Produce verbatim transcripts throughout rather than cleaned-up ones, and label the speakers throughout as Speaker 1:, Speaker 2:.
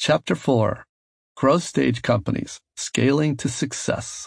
Speaker 1: Chapter four. Growth Stage Companies, Scaling to Success.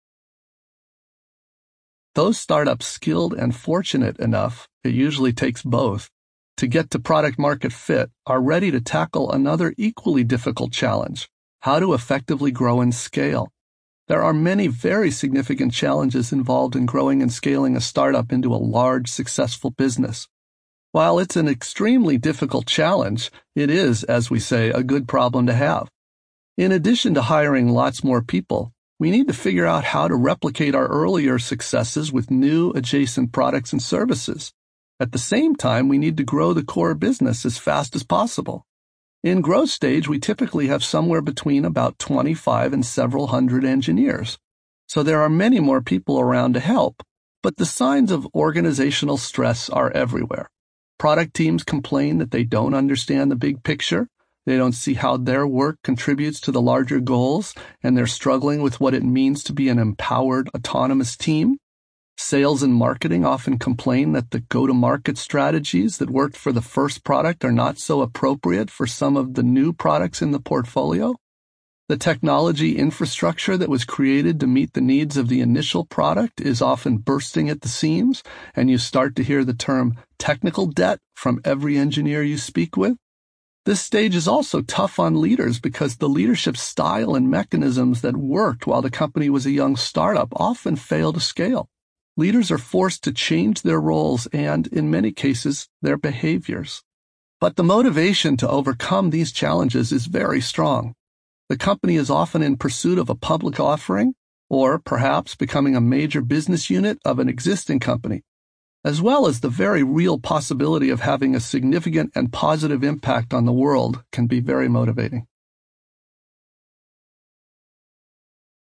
Speaker 1: Those startups skilled and fortunate enough, it usually takes both, to get to product market fit are ready to tackle another equally difficult challenge: how to effectively grow and scale. There are many very significant challenges involved in growing and scaling a startup into a large, successful business. While it's an extremely difficult challenge, it is, as we say, a good problem to have. In addition to hiring lots more people, we need to figure out how to replicate our earlier successes with new adjacent products and services. At the same time, we need to grow the core business as fast as possible. In growth stage, we typically have somewhere between about twenty-five and several hundred engineers. So there are many more people around to help, but the signs of organizational stress are everywhere. Product teams complain that they don't understand the big picture. They don't see how their work contributes to the larger goals, and they're struggling with what it means to be an empowered, autonomous team. Sales and marketing often complain that the go-to-market strategies that worked for the first product are not so appropriate for some of the new products in the portfolio. The technology infrastructure that was created to meet the needs of the initial product is often bursting at the seams, and you start to hear the term technical debt from every engineer you speak with. This stage is also tough on leaders because the leadership style and mechanisms that worked while the company was a young startup often fail to scale. Leaders are forced to change their roles and, in many cases, their behaviors. But the motivation to overcome these challenges is very strong. The company is often in pursuit of a public offering, or perhaps becoming a major business unit of an existing company, as well as the very real possibility of having a significant and positive impact on the world can be very motivating.